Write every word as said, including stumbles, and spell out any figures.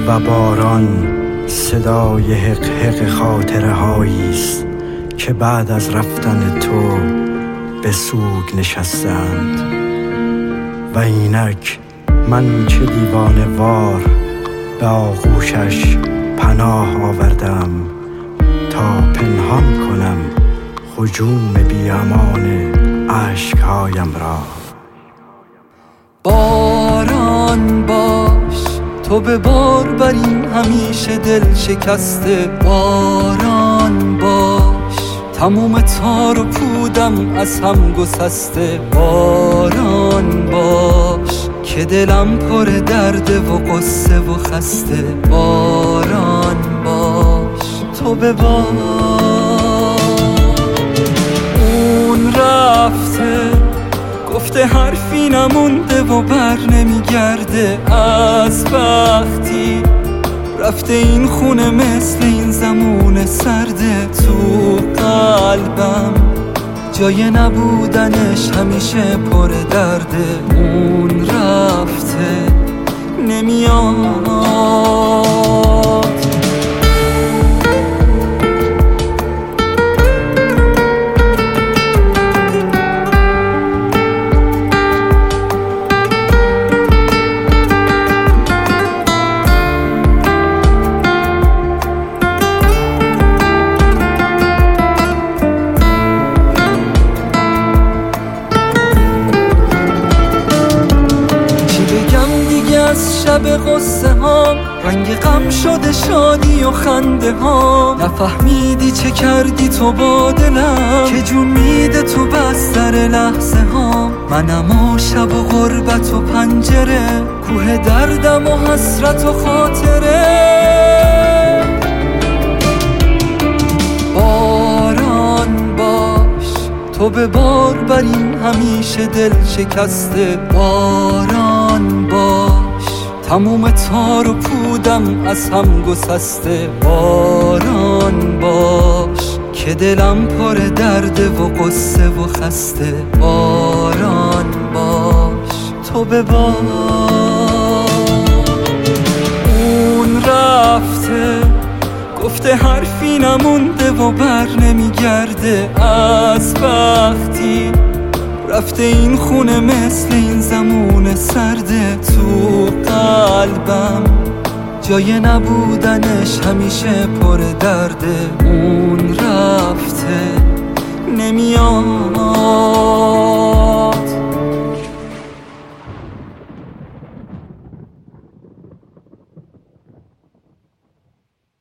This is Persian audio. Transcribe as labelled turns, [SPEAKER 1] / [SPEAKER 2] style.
[SPEAKER 1] و باران صدای حق حق خاطره هاییست که بعد از رفتن تو به سوگ نشستند. و اینک من چه دیوانه وار به آغوشش پناه آوردم تا پنهان کنم هجوم بی امان اشکهایم را.
[SPEAKER 2] باران باش تو به بار بری همیشه دل شکسته. باران باش تموم تار و پودم از هم گسسته. باران باش که دلم پر درده و قصه و خسته. باران باش تو به بار. اون رفته گفته حرفی نمونده و بر نمیگرده از وقتی رفته این خونه مثل این زمون سرده. تو قلبم جای نبودنش همیشه پر درده. اون رفته نمیاد. از شب غصه ها رنگ غم شده شادی و خنده ها. نفهمیدی چه کردی تو با دلم که جون میده تو بستر لحظه ها. منم و شب و غربت و پنجره کوه دردم و حسرت و خاطره. باران باش تو به بار بری همیشه دل شکسته. باران باش تموم تار و پودم از هم گسسته. باران باش که دلم پر درده و قصه و خسته. باران باش تو به بار. اون رفته گفته حرفی نمونده و بر نمیگرده از وقتی رفته این خونه مثل این زمون سرده. تو قلبم جای نبودنش همیشه پر درده. اون رفته نمیاد.